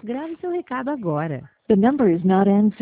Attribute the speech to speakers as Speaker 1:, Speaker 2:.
Speaker 1: Grave seu recado agora.
Speaker 2: The number is not answering.